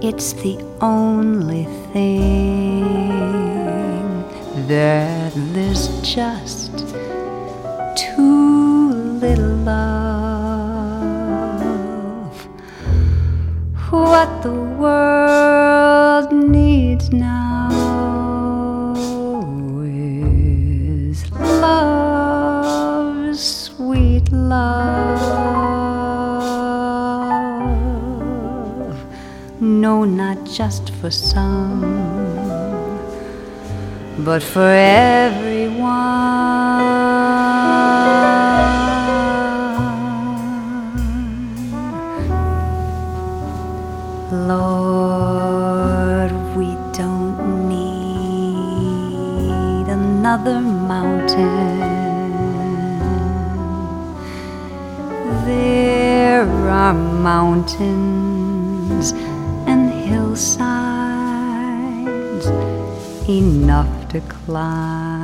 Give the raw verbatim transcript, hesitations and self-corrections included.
It's the only thing that there's just too little love. What the world needs now is love, sweet love. No, not just for some, but for everyone. Lord, we don't need another mountain. There are mountains and hillsides enough to climb.